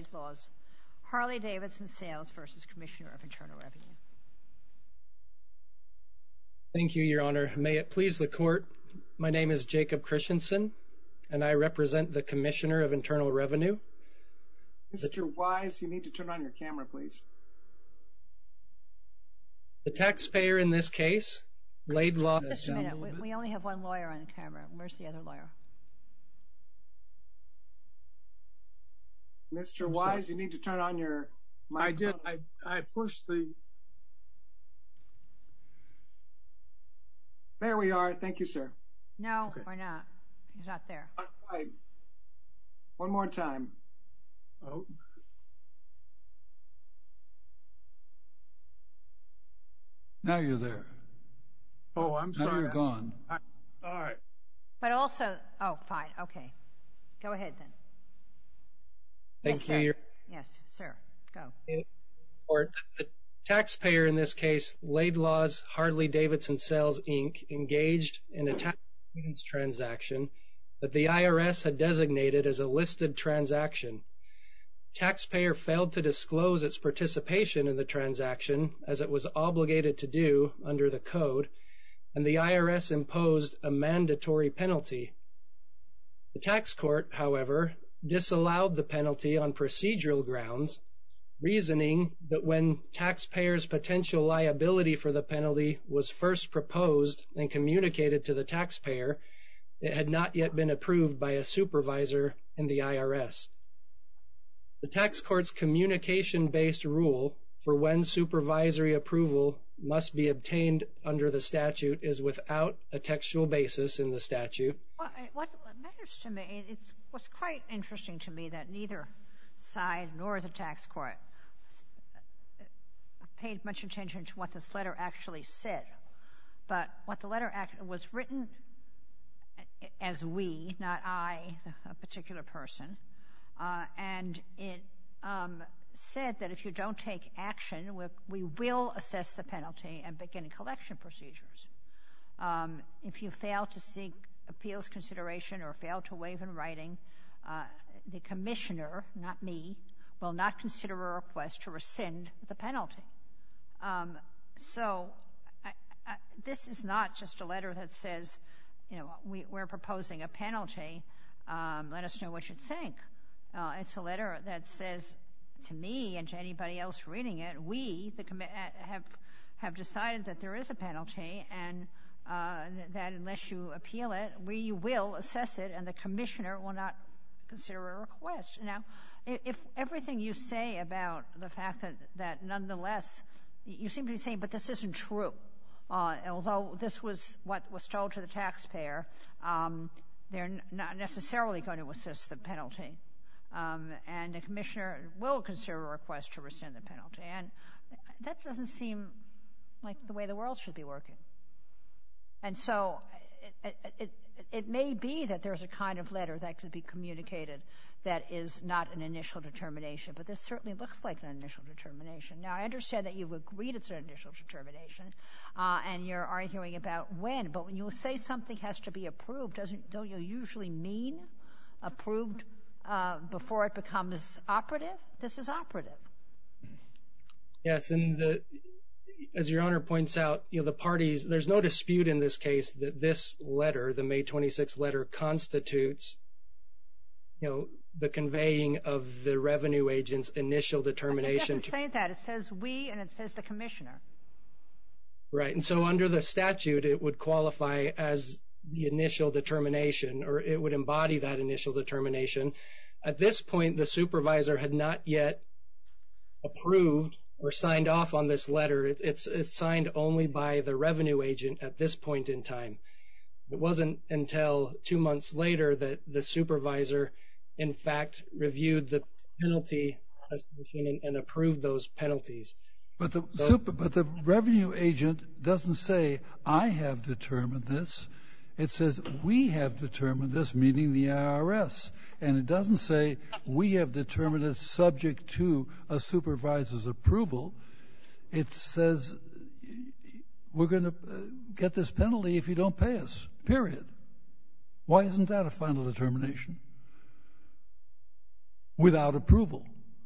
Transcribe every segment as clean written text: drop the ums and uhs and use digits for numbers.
Laidlaw's Harley-Davidson Sales versus Commissioner of Internal Revenue. Thank you, Your Honor. May it please the Court, my name is Jacob Christensen, and I represent the Commissioner of Internal Revenue. Mr. Wise, you need to turn on your camera, please. The taxpayer in this case, Laidlaw... Just a minute, we only have one lawyer on the camera. Where's the other lawyer? Mr. Wise, you need to turn on your microphone. I did. I pushed the... There we are. Thank you, sir. No, okay. We're not. He's not there. All right. One more time. Oh. Now you're there. Oh, I'm sorry. Now you're gone. All right. But also, oh, fine. Okay. Go ahead then. Thank you. Yes, sir. Go. Or the taxpayer in this case, Laidlaw's Harley-Davidson Sales, Inc., engaged in a tax avoidance transaction that the IRS had designated as a listed transaction. Taxpayer failed to disclose its participation in the transaction as it was obligated to do under the code, and the IRS imposed a mandatory penalty. The tax court, however, disallowed the penalty on procedural grounds, reasoning that when taxpayers' potential liability for the penalty was first proposed and communicated to the taxpayer, it had not yet been approved by a supervisor in the IRS. The tax court's communication-based rule for when supervisory approval must be obtained under the statute is without a textual basis in the statute. What matters to me, it was quite interesting to me that neither side nor the tax court paid much attention to what this letter actually said. But what the letter was written as we, not I, a particular person, and it said that if you don't take action, we will assess the penalty and begin collection procedures. If you fail to seek appeals consideration or fail to waive in writing, the commissioner, not me, will not consider a request to rescind the penalty. So this is not just a letter that says, you know, we're proposing a penalty. Let us know what you think. It's a letter that says to me and to anybody else reading it, we have decided that there is a penalty and that unless you appeal it, we will assess it and the commissioner will not consider a request. Now, if everything you say about the fact that nonetheless, you seem to be saying, but this isn't true. Although this was what was told to the taxpayer, they're not necessarily going to assess the penalty. And the commissioner will consider a request to rescind the penalty. And that doesn't seem like the way the world should be working. And so it may be that there's a kind of letter that could be communicated that is not an initial determination, but this certainly looks like an initial determination. Now, I understand that you've agreed it's an initial determination, and you're arguing about when, but when you say something has to be approved, don't you usually mean approved before it becomes operative? This is operative. Yes, and as Your Honor points out, you know, the parties, there's no dispute in this case that this letter, the May 26th letter, constitutes, you know, the conveying of the revenue agent's initial determination. It doesn't say that. It says we and it says the commissioner. Right, and so under the statute, it would qualify as the initial determination, or it would embody that initial determination. At this point, the supervisor had not yet approved or signed off on this letter. It's signed only by the revenue agent at this point in time. It wasn't until 2 months later that the supervisor, in fact, reviewed the penalty and approved those penalties. But the revenue agent doesn't say, I have determined this. It says, we have determined this, meaning the IRS. And it doesn't say, we have determined it subject to a supervisor's approval. It says, we're going to get this penalty if you don't pay us, period. Why isn't that a final determination? Without approval.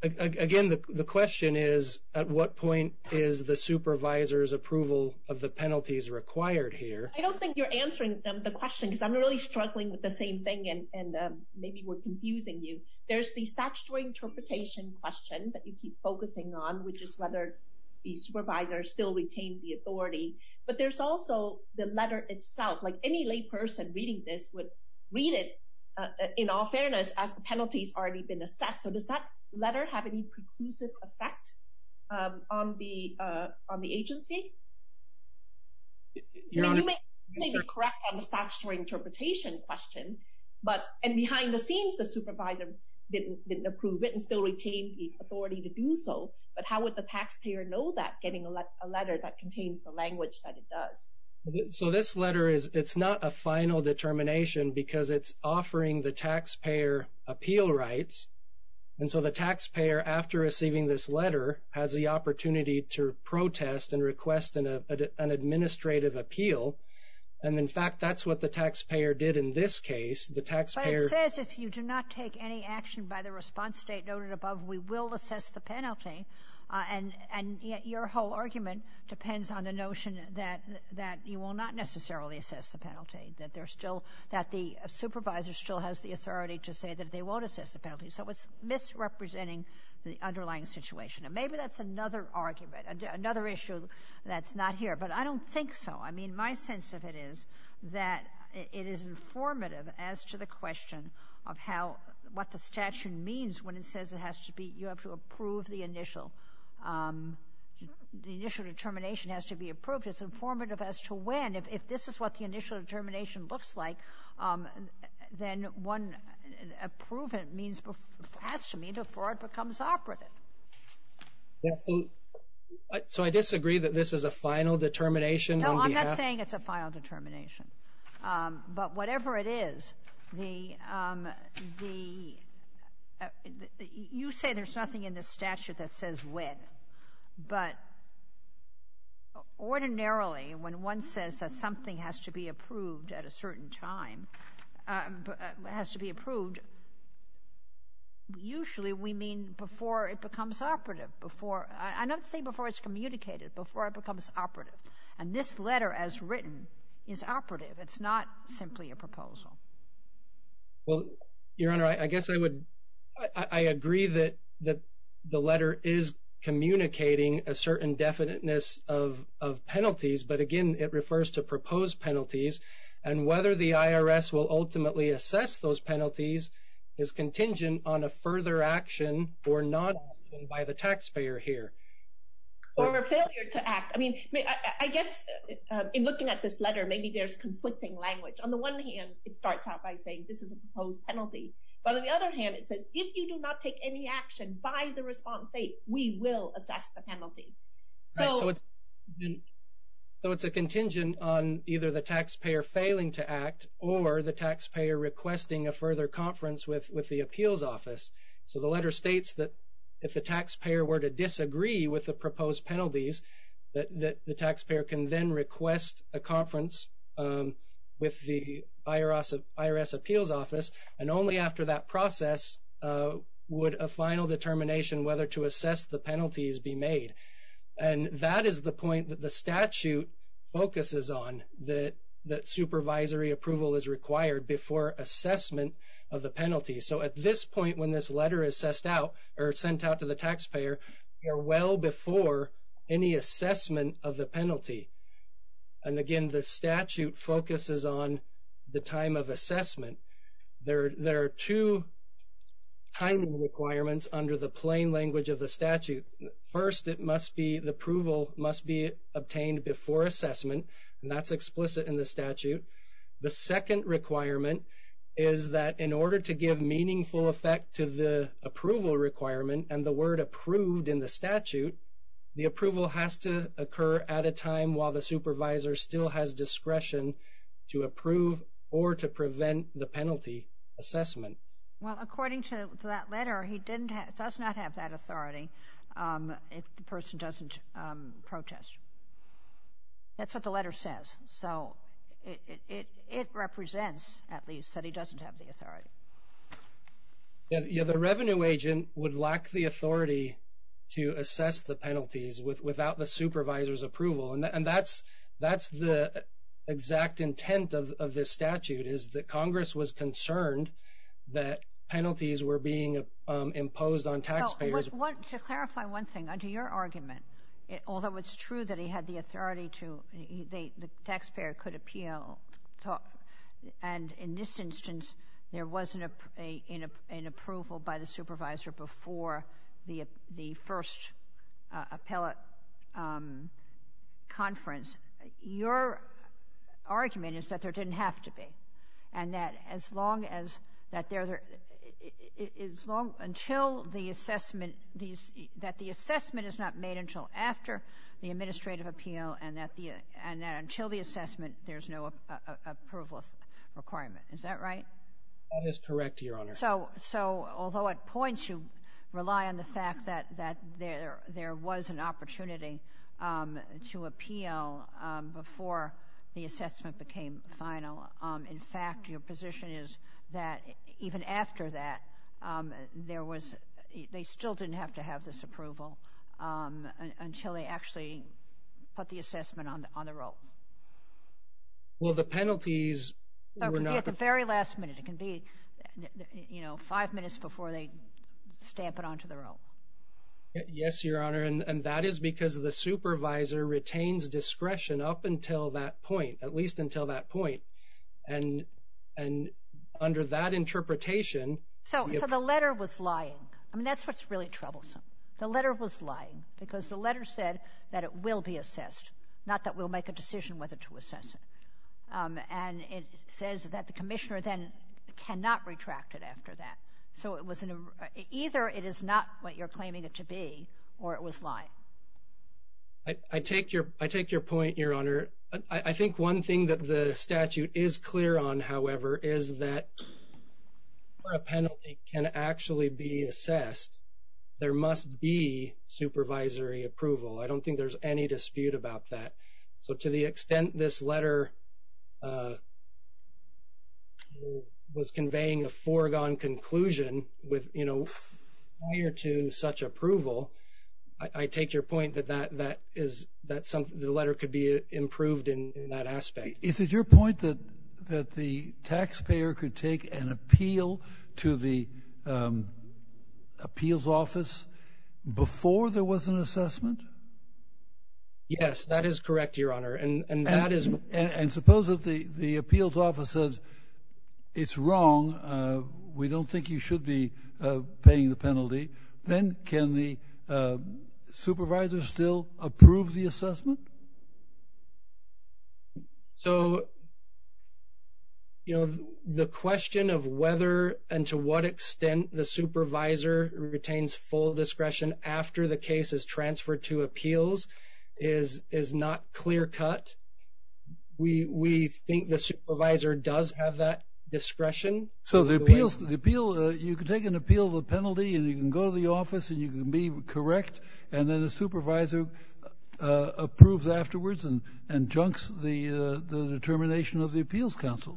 again, the question is, at what point is the supervisor's approval of the penalties required here? I don't think you're answering the question, because I'm really struggling with the same thing, and maybe we're confusing you. There's the statutory interpretation question that you keep focusing on, which is whether the supervisor still retained the authority. But there's also the letter itself. Like any layperson reading this would read it, in all fairness, as the penalty's already been assessed. So does that letter have any preclusive effect on the agency? Your Honor, you may be correct on the statutory interpretation question, and behind the scenes, the supervisor didn't approve it and still retained the authority to do so. But how would the taxpayer know that, getting a letter that contains the language that it does? So this letter it's not a final determination, because it's offering the taxpayer appeal rights. And so the taxpayer, after receiving this letter, has the opportunity to protest and request an administrative appeal. And in fact, that's what the taxpayer did in this case. The taxpayer— But it says, if you do not take any action by the response state noted above, we will assess the penalty. And yet your whole argument depends on the notion that you will not necessarily assess the penalty, that the supervisor still has the authority to say that they won't assess the penalty. So it's misrepresenting the underlying situation. And maybe that's another argument, another issue that's not here. But I don't think so. I mean, my sense of it is that it is informative as to the question of what the statute means when it says you have to approve the initial determination has to be approved. It's informative as to when. If this is what the initial determination looks like, then one approve it has to mean before it becomes operative. Yeah. So I disagree that this is a final determination. No, I'm not saying it's a final determination. But whatever it is, you say there's nothing in this statute that says when. But ordinarily, when one says that something has to be approved at a certain time, usually we mean before it becomes operative. I'm not saying before it's communicated, before it becomes operative. And this letter, as written, is operative. It's not simply a proposal. Well, Your Honor, I guess I agree that the letter is communicating a certain definiteness of penalties, but again, it refers to proposed penalties, and whether the IRS will ultimately assess those penalties is contingent on a further action or non-action by the taxpayer here. Or a failure to act. I mean, I guess in looking at this letter, maybe there's conflicting language. On the one hand, it starts out by saying this is a proposed penalty. But on the other hand, it says, if you do not take any action by the response date, we will assess the penalty. So it's a contingent on either the taxpayer failing to act or the taxpayer requesting a further conference with the appeals office. So the letter states that if the taxpayer were to disagree with the proposed penalties, that the taxpayer can then request a conference with the IRS appeals office, and only after that process would a final determination whether to assess the penalties be made. And that is the point that the statute focuses on, that supervisory approval is required before assessment of the penalty. So at this point, when this letter is sent out to the taxpayer, we are well before any assessment of the penalty. And again, the statute focuses on the time of assessment. There are two timing requirements under the plain language of the statute. First, the approval must be obtained before assessment, and that's explicit in the statute. The second requirement is that in order to give meaningful effect to the approval requirement and the word approved in the statute, the approval has to occur at a time while the supervisor still has discretion to approve or to prevent the penalty assessment. Well, according to that letter, he does not have that authority if the person doesn't protest. That's what the letter says. So it represents, at least, that he doesn't have the authority. Yeah, the revenue agent would lack the authority to assess the penalties without the supervisor's approval, and that's the exact intent of this statute, is that Congress was concerned that penalties were being imposed on taxpayers. To clarify one thing, under your argument, although it's true that he had the authority the taxpayer could appeal, and in this instance there wasn't an approval by the supervisor before the first appellate conference. Your argument is that there didn't have to be, and that until the assessment, that the assessment is not made until after the administrative appeal, and that until the assessment there's no approval requirement. Is that right? That is correct, Your Honor. So although at points you rely on the fact that there was an opportunity to appeal before the assessment became final, in fact your position is that even after that they still didn't have to have this approval until they actually put the assessment on the roll. Well, the penalties So it were can be not at the very last minute. It can be, 5 minutes before they stamp it onto the roll. Yes, Your Honor, and that is because the supervisor retains discretion up until that point, at least until that point, and under that interpretation. So the letter was lying. I mean, that's what's really troublesome. The letter was lying because the letter said that it will be assessed, not that we'll make a decision whether to assess it. And it says that the commissioner then cannot retract it after that. So it was either it is not what you're claiming it to be, or it was lying. I take your point, Your Honor. I think one thing that the statute is clear on, however, is that before a penalty can actually be assessed, there must be supervisory approval. I don't think there's any dispute about that. So to the extent this letter was conveying a foregone conclusion with, prior to such approval, I take your point that the letter could be improved in that aspect. Is it your point that the taxpayer could take an appeal to the appeals office before there was an assessment? Yes, that is correct, Your Honor, and that is. And suppose that the appeals office says it's wrong. We don't think you should be paying the penalty. Then can the supervisor still approve the assessment? So, the question of whether and to what extent the supervisor retains full discretion after the case is transferred to appeals is not clear cut. We think the supervisor does have that discretion. So the appeal, you can take an appeal of the penalty, and you can go to the office, and you can be correct, and then the supervisor approves afterwards and junks the determination of the appeals council.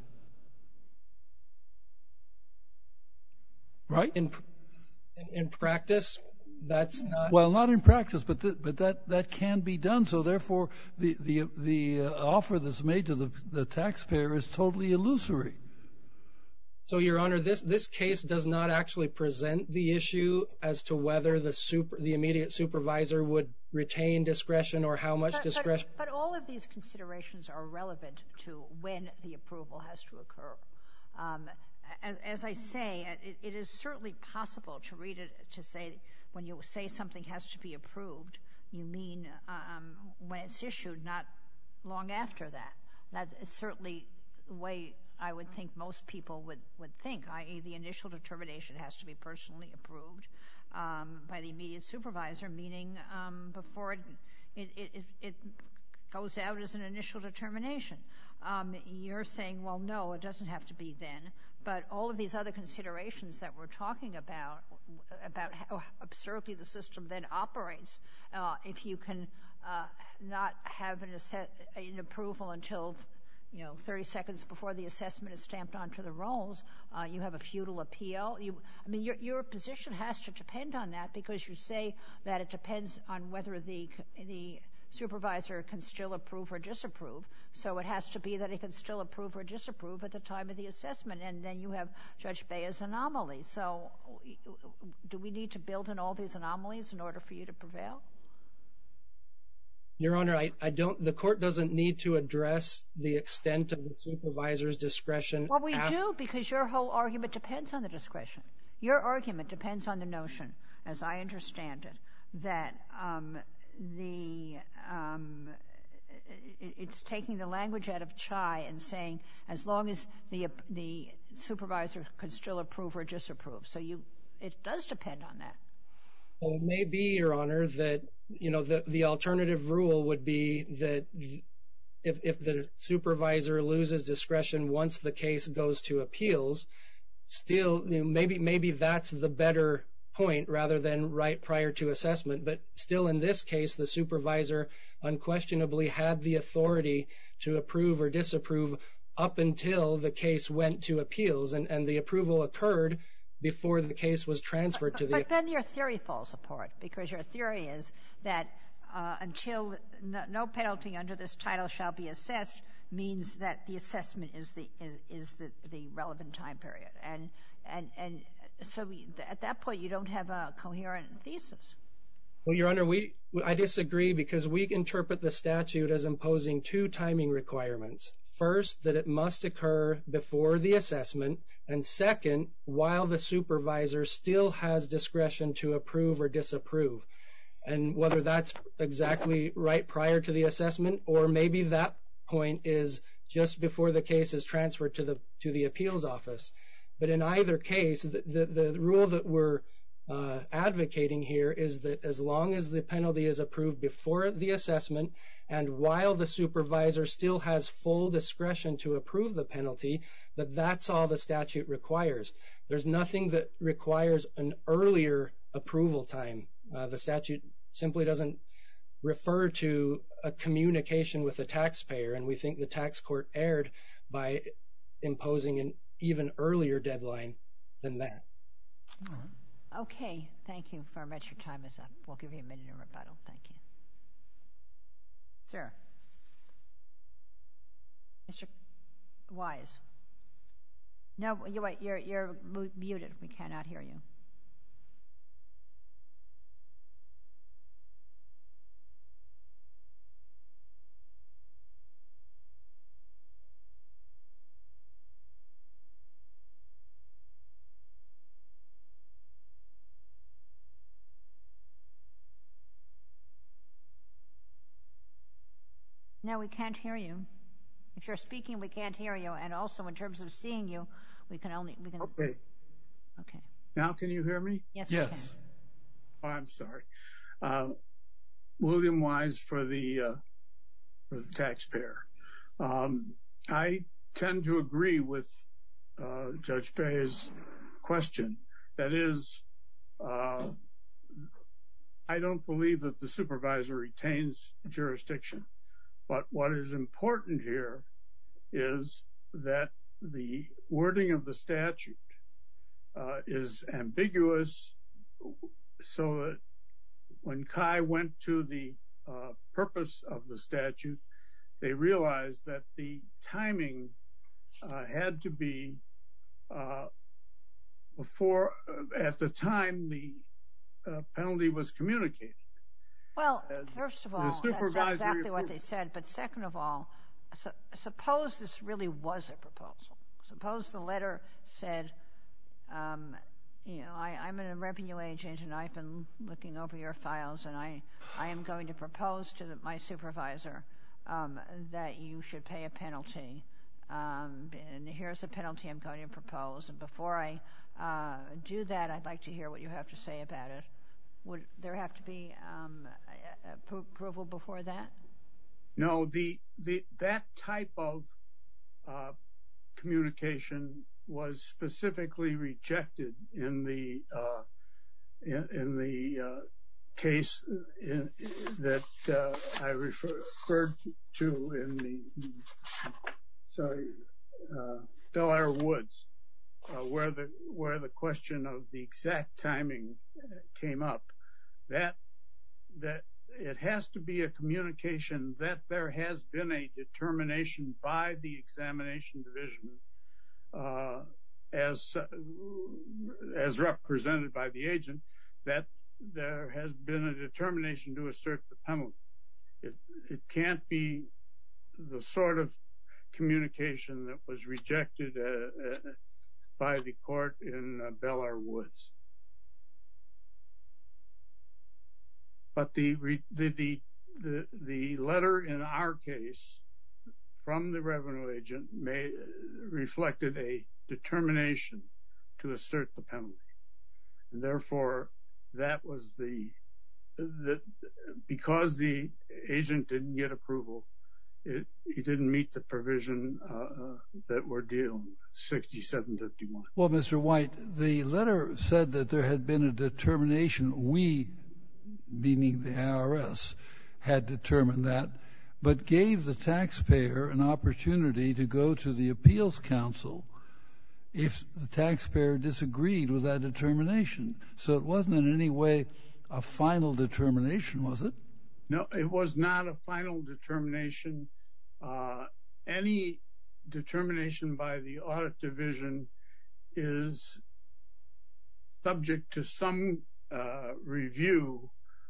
Right? In practice, that's not. Well, not in practice, but that can be done. So therefore, the offer that's made to the taxpayer is totally illusory. So, Your Honor, this case does not actually present the issue as to whether the immediate supervisor would retain discretion or how much discretion. But all of these considerations are relevant to when the approval has to occur. As I say, it is certainly possible to read it to say when you say something has to be approved, you mean when it's issued, not long after that. That is certainly the way I would think most people would think, i.e. the initial determination has to be personally approved by the immediate supervisor, meaning before it goes out as an initial determination. You're saying, well, no, it doesn't have to be then. But all of these other considerations that we're talking about how absurdly the system then operates, if you can not have an approval until 30 seconds before the assessment is stamped onto the rolls, you have a futile appeal. Your position has to depend on that, because you say that it depends on whether the supervisor can still approve or disapprove. So it has to be that he can still approve or disapprove at the time of the assessment, and then you have Judge Bea's anomaly. So do we need to build in all these anomalies in order for you to prevail? Your Honor, the court doesn't need to address the extent of the supervisor's discretion. Well, we do, because your whole argument depends on the discretion. Your argument depends on the notion, as I understand it, that it's taking the language out of Chai and saying as long as the supervisor can still approve or disapprove. So it does depend on that. Well, it may be, Your Honor, that the alternative rule would be that if the supervisor loses discretion once the case goes to appeals, still maybe that's the better point rather than right prior to assessment. But still, in this case, the supervisor unquestionably had the authority to approve or disapprove up until the case went to appeals, and the approval occurred before the case was transferred to the... But then your theory falls apart, because your theory is that until no penalty under this title shall be assessed means that the assessment is the relevant time period. And so at that point, you don't have a coherent thesis. Well, Your Honor, I disagree, because we interpret the statute as imposing two timing requirements. First, that it must occur before the assessment, and second, while the supervisor still has discretion to approve or disapprove. And whether that's exactly right prior to the assessment, or maybe that point is just before the case is transferred to the appeals office. But in either case, the rule that we're advocating here is that as long as the penalty is approved before the assessment, and while the supervisor still has full discretion to approve the penalty, that's all the statute requires. There's nothing that requires an earlier approval time. The statute simply doesn't refer to a communication with the taxpayer, and we think the tax court erred by imposing an even earlier deadline than that. Okay, thank you very much. Your time is up. We'll give you a minute in rebuttal. Thank you. Sir. Mr. Wise. No, you're muted. We cannot hear you. No, we can't hear you. If you're speaking, we can't hear you. And also, in terms of seeing you, we can... Okay. Okay. Now can you hear me? Yes, we can. Oh, I'm sorry. William Wise for the taxpayer. I tend to agree with Judge Bea's question. That is, I don't believe that the supervisor retains jurisdiction. But what is important here is that the wording of the statute is ambiguous, so that when Kai went to the purpose of the statute, they realized that the timing had to be before, at the time the penalty was communicated. Well, first of all, that's not exactly what they said. But second of all, suppose this really was a proposal. Suppose the letter said, I'm a revenue agent, and I've been looking over your files, and I am going to propose to my supervisor that you should pay a penalty. And here's the penalty I'm going to propose. And before I do that, I'd like to hear what you have to say about it. Would there have to be approval before that? No, that type of communication was specifically rejected in the case that I referred to in Bel-Air Woods, where the question of the exact timing came up, that it has to be a communication that there has been a determination by the examination division, as represented by the agent, that there has been a determination to assert the penalty. It can't be the sort of communication that was rejected by the court in Bel-Air Woods. But the letter in our case from the revenue agent reflected a determination to assert the penalty. And therefore, that was because the agent didn't get approval, he didn't meet the provision that we're dealing with, 6751. Well, Mr. White, the letter said that there had been a determination, we, meaning the IRS, had determined that, but gave the taxpayer an opportunity to go to the appeals council if the taxpayer disagreed with that determination. So it wasn't in any way a final determination, was it? No, it was not a final determination. Any determination by the audit division is subject to some review,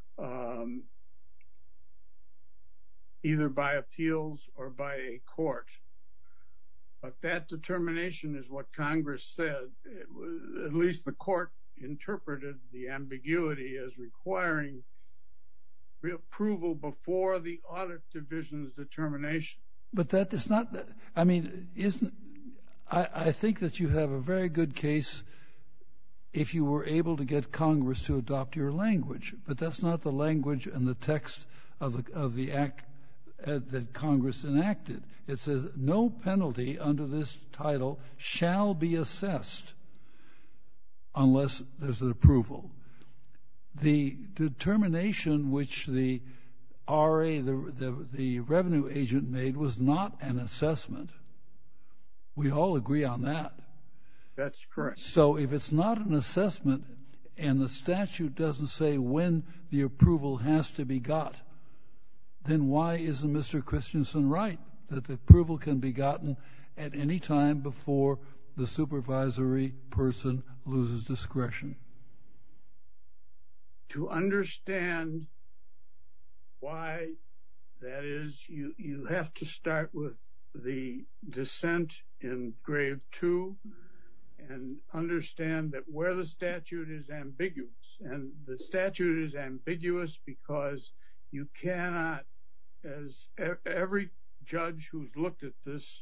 either by appeals or by a court. But that determination is what Congress said. At least the court interpreted the ambiguity as requiring approval before the audit division's determination. But that is not, I mean, I think that you have a very good case if you were able to get Congress to adopt your language. But that's not the language and the text of the act that Congress enacted. It says, no penalty under this title shall be assessed unless there's an approval. The determination which the RA, the revenue agent, made was not an assessment. We all agree on that. That's correct. So if it's not an assessment and the statute doesn't say when the approval has to be got, then why isn't Mr. Christensen right that the approval can be gotten at any time before the supervisory person loses discretion? To understand why that is, you have to start with the dissent in Grave 2 and understand that where the statute is ambiguous, and the statute is ambiguous because you cannot, as every judge who's looked at this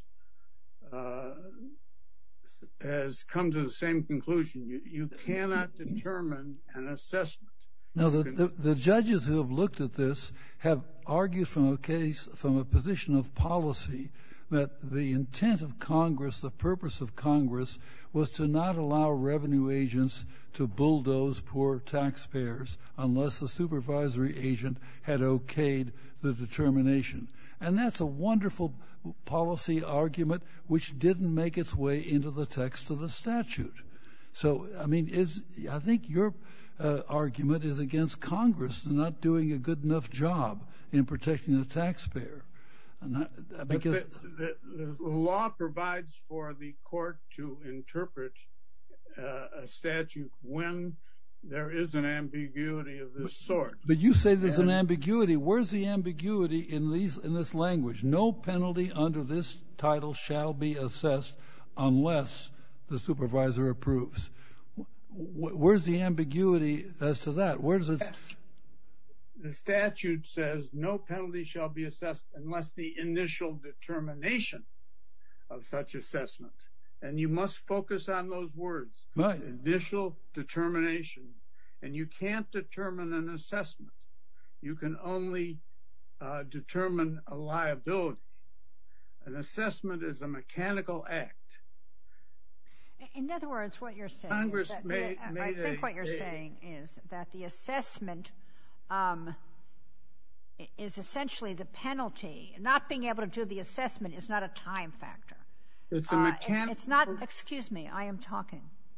has come to the same conclusion, you cannot determine an assessment. Now, the judges who have looked at this have argued from a position of policy that the intent of Congress, the purpose of Congress, was to not allow revenue agents to bulldoze poor taxpayers unless the supervisory agent had okayed the determination. And that's a wonderful policy argument which didn't make its way into the text of the statute. So, I mean, I think your argument is against Congress not doing a good enough job in protecting the taxpayer. Because the law provides for the court to interpret a statute when there is an ambiguity of this sort. But you say there's an ambiguity. Where's the ambiguity in this language? No penalty under this title shall be assessed unless the supervisor approves. Where's the ambiguity as to that? Where does it? The statute says no penalty shall be assessed unless the initial determination of such assessment. And you must focus on those words. Right. Initial determination. And you can't determine an assessment. You can only determine a liability. An assessment is a mechanical act. In other words, what you're saying Congress is that made what you're saying is that the assessment is essentially the penalty. Not being able to do the assessment is not a time factor. It's a mechanical... It's not, excuse me, I am talking.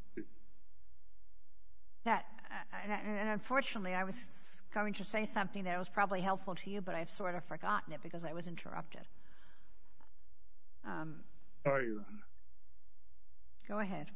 And unfortunately, I was going to say something that was probably helpful to you, but I've sort of forgotten it because I was interrupted. Sorry, Your Honor. Go ahead.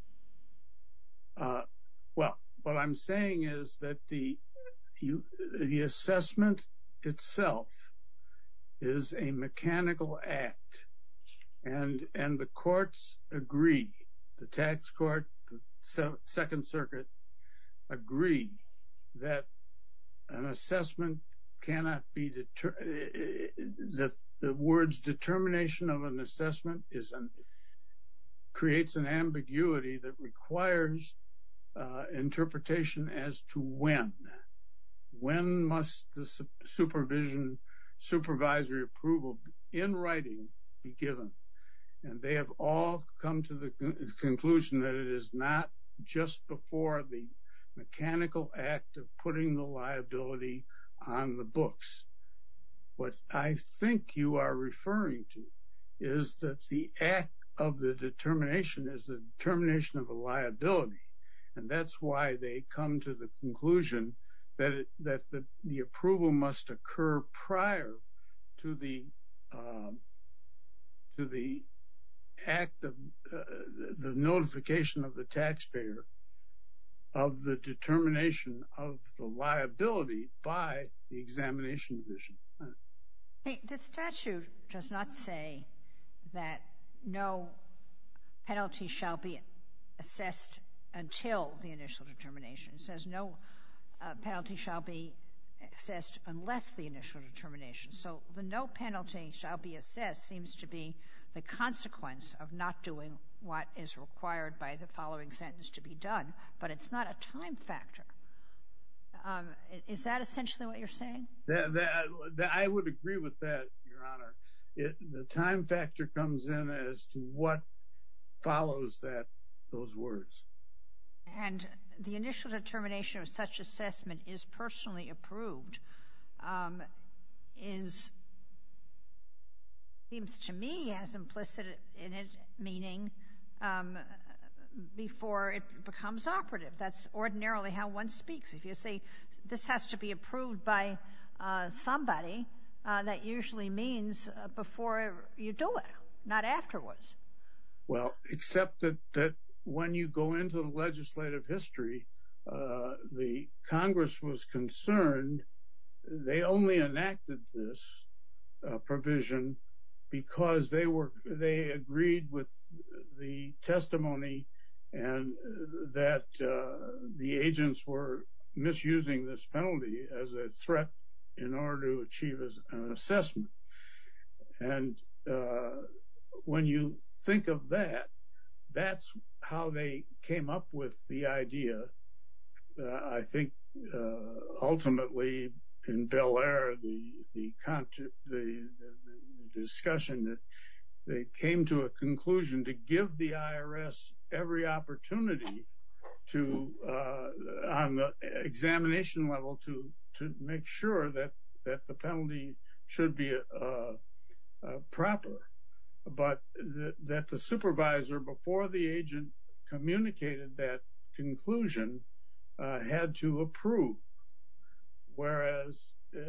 Well, what I'm saying is that the assessment itself is a mechanical act, and the courts agree, the tax court, the Second Circuit, agree that an assessment cannot be that the words determination of an assessment creates an ambiguity that requires interpretation as to when. When must the supervisory approval in writing be given? And they have all come to the conclusion that it is not just before the mechanical act of putting the liability on the books. What I think you are referring to is that the act of the determination is the determination of a liability, and that's why they come to the conclusion that the approval must occur prior to the act of the notification of the taxpayer of the determination of the liability by the examination division. The statute does not say that no penalty shall be assessed until the initial determination. It says no penalty shall be assessed unless the initial determination. So the no penalty shall be assessed seems to be the consequence of not doing what is required by the following sentence to be done, but it's not a time factor. Is that essentially what you're saying? I would agree with that, Your Honor. The time factor comes in as to what follows those words. And the initial determination of such assessment is personally approved seems to me as implicit in it, meaning before it becomes operative. That's ordinarily how one speaks. If you say this has to be approved by somebody, that usually means before you do it, not afterwards. Well, except that when you go into the legislative history, the Congress was concerned. They only enacted this provision because they agreed with the testimony and that the agents were misusing this penalty as a threat in order to achieve an assessment. And when you think of that, that's how they came up with the idea. I think ultimately in Bel Air, the discussion that they came to a conclusion to give the IRS every opportunity to, on the examination level, to make sure that the penalty should be proper, but that the supervisor, before the agent communicated that conclusion, had to approve. Whereas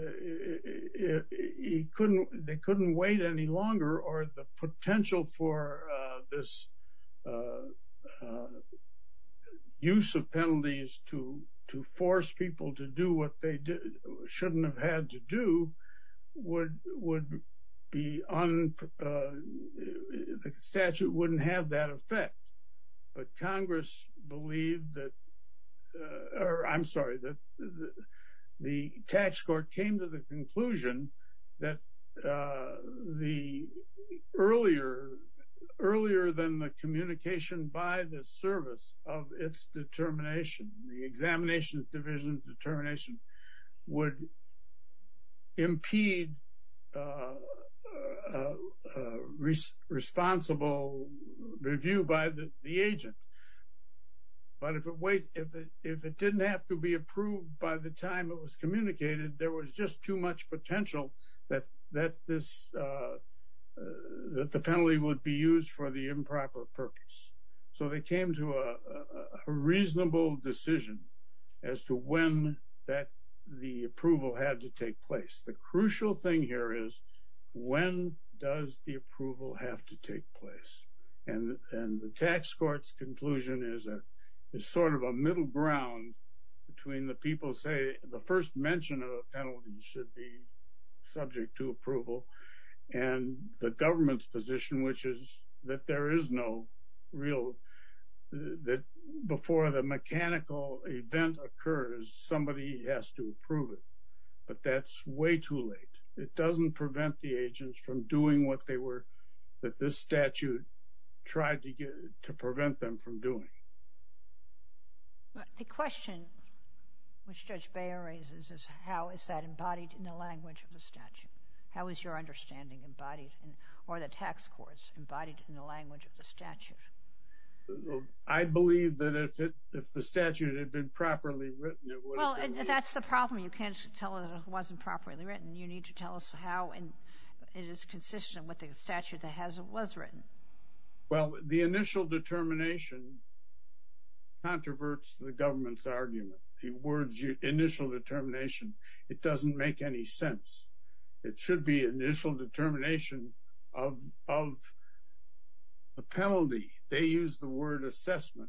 they couldn't wait any longer, or the potential for this use of penalties to force people to do what they shouldn't have had to do would be the statute wouldn't have that effect. But Congress believed that, that the tax court came to the conclusion that the earlier than the communication by the service of its determination, the examination division's determination, would impede responsible review by the agent. But if it didn't have to be approved by the time it was communicated, there was just too much potential that the penalty would be used for the improper purpose. So they came to a reasonable decision as to when the approval had to take place. The crucial thing here is, when does the approval have to take place? And the tax court's conclusion is sort of a middle ground between the people say the first mention of a penalty should be subject to approval, and the government's position, which is that there is no real, that before the mechanical event occurs, somebody has to approve it. But that's way too late. It doesn't prevent the agents from doing what that this statute tried to prevent them from doing. The question which Judge Bayer raises is, how is that embodied in the language of the statute? How is your understanding embodied or the tax court's embodied in the language of the statute? I believe that if the statute had been properly written, it would have been. Well, that's the problem. You can't tell us that it wasn't properly written. You need to tell us how it is consistent with the statute that was written. Well, the initial determination controverts the government's argument. The words initial determination, it doesn't make any sense. It should be initial determination of the penalty. They use the word assessment.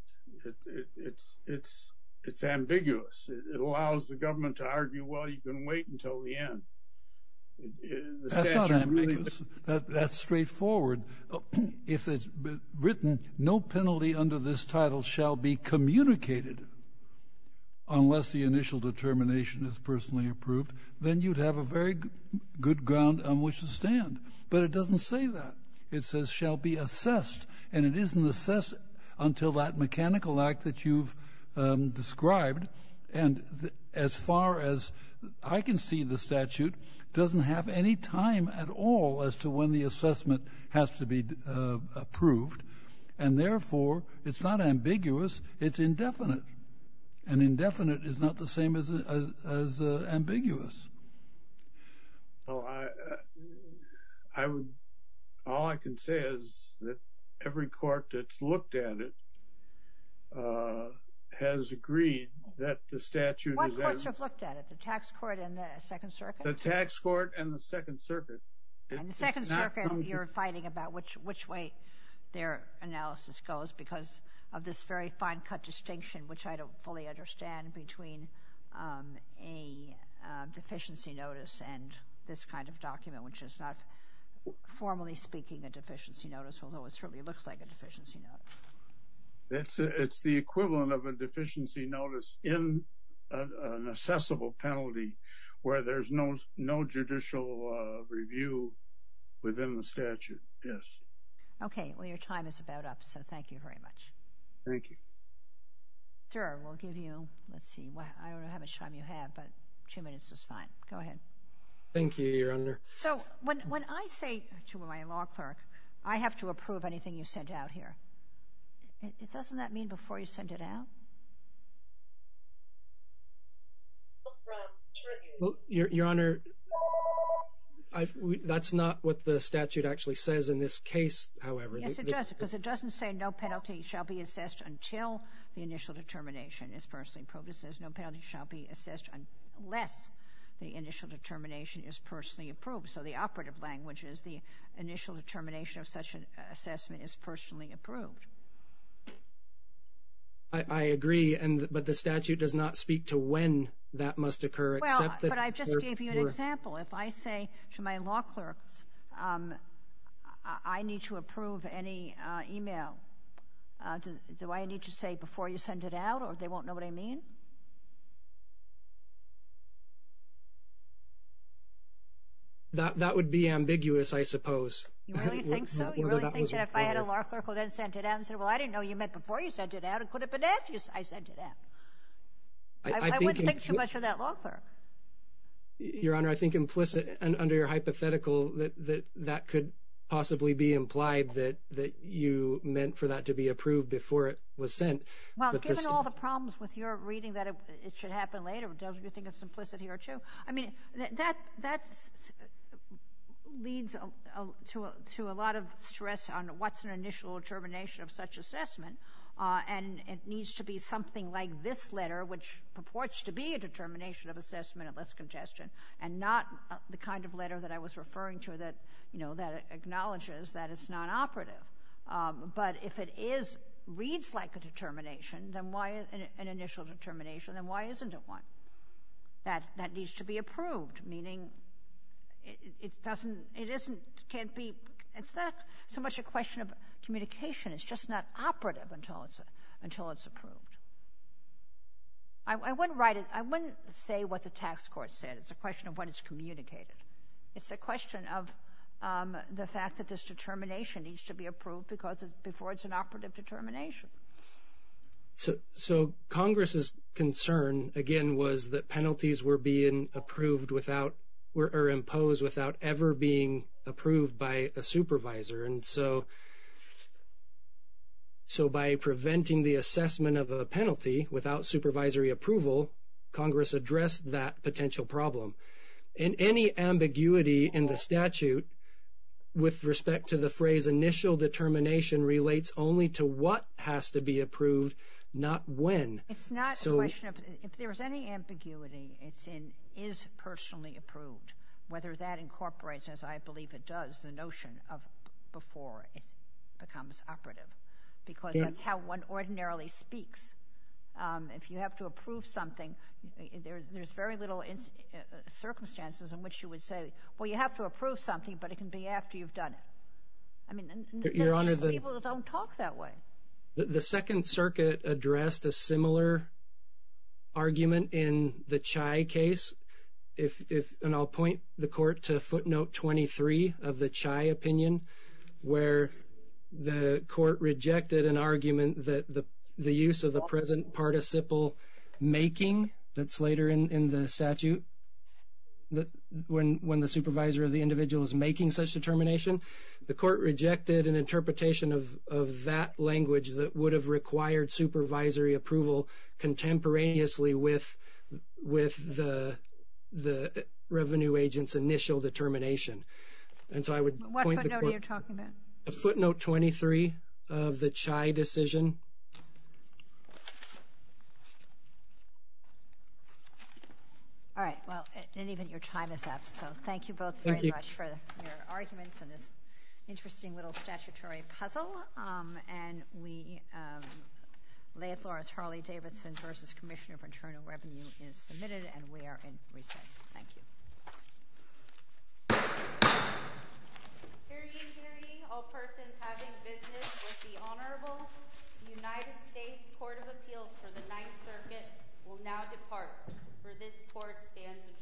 It's ambiguous. It allows the government to argue, well, you can wait until the end. That's not ambiguous. That's straightforward. If it's written, no penalty under this title shall be communicated unless the initial determination is personally approved, then you'd have a very good ground on which to stand. But it doesn't say that. It says shall be assessed, and it isn't assessed until that mechanical act that you've described. And as far as I can see, the statute doesn't have any time at all as to when the assessment has to be approved, and therefore it's not ambiguous, it's indefinite. And indefinite is not the same as ambiguous. Well, all I can say is that every court that's looked at it has agreed that the statute What courts have looked at it? The tax court and the Second Circuit? The tax court and the Second Circuit. And the Second Circuit, you're fighting about which way their analysis goes because of this very fine-cut distinction, which I don't fully understand, between a deficiency notice and this kind of document, which is not, formally speaking, a deficiency notice, although it certainly looks like a deficiency notice. It's the equivalent of a deficiency notice in an assessable penalty where there's no judicial review within the statute, yes. Okay, well, your time is about up, so thank you very much. Thank you. Sir, we'll give you, let's see, I don't know how much time you have, but 2 minutes is fine. Go ahead. Thank you, Your Honor. So when I say to my law clerk, I have to approve anything you sent out here, doesn't that mean before you send it out? Well, Your Honor, that's not what the statute actually says in this case, however. Yes, it does, because it doesn't say no penalty shall be assessed until the initial determination is personally approved. It says no penalty shall be assessed unless the initial determination is personally approved. So the operative language is the initial determination of such an assessment is personally approved. I agree, but the statute does not speak to when that must occur, except that... But I just gave you an example. If I say to my law clerks, I need to approve any email, do I need to say before you send it out, or they won't know what I mean? That would be ambiguous, I suppose. You really think so? You really think that if I had a law clerk who then sent it out and said, well, I didn't know you meant before you sent it out, it could have been after I sent it out. I wouldn't think too much of that law clerk. Your Honor, I think implicit under your hypothetical that could possibly be implied that you meant for that to be approved before it was sent. Well, given all the problems with your reading that it should happen later, don't you think it's implicit here too? I mean, that leads to a lot of stress on what's an initial determination of such assessment, and it needs to be something like this letter, which purports to be a determination of assessment unless congestion, and not the kind of letter that I was referring to that, that acknowledges that it's non-operative. But if it reads like a determination, then why an initial determination? Then why isn't it one? That needs to be approved, meaning can't be. It's not so much a question of communication. It's just not operative until it's approved. I wouldn't write it. I wouldn't say what the tax court said. It's a question of what is communicated. It's a question of the fact that this determination needs to be approved before it's an operative determination. So Congress's concern again was that penalties were being approved or imposed without ever being approved by a supervisor, and so by preventing the assessment of a penalty without supervisory approval, Congress addressed that potential problem. And any ambiguity in the statute with respect to the phrase initial determination relates only to what has to be approved, not when. It's not a question of if there's any ambiguity, it's in is personally approved, whether that incorporates, as I believe it does, the notion of before it becomes operative, because that's how one ordinarily speaks. If you have to approve something, there's very little circumstances in which you would say, well, you have to approve something, but it can be after you've done it. I mean, Your Honor, people don't talk that way. The Second Circuit addressed a similar argument in the Chai case. And I'll point the court to footnote 23 of the Chai opinion, where the court rejected an argument that the use of the present participle making that's later in the statute, that when the supervisor of the individual is making such determination, the court rejected an interpretation of that language that would have required supervisory approval contemporaneously with the revenue agent's initial determination. And so I would point the court. What footnote are you talking about? Footnote 23 of the Chai decision. All right. Well, and even your time is up. So thank you both very much for your arguments in this interesting little statutory puzzle. And Laith-Lawrence Harley-Davidson versus Commissioner of Internal Revenue is submitted, and we are in recess. Thank you. Hear ye, hear ye, all persons having business with the Honorable United States Court of Appeals for the Ninth Circuit will now depart, for this court stands adjourned.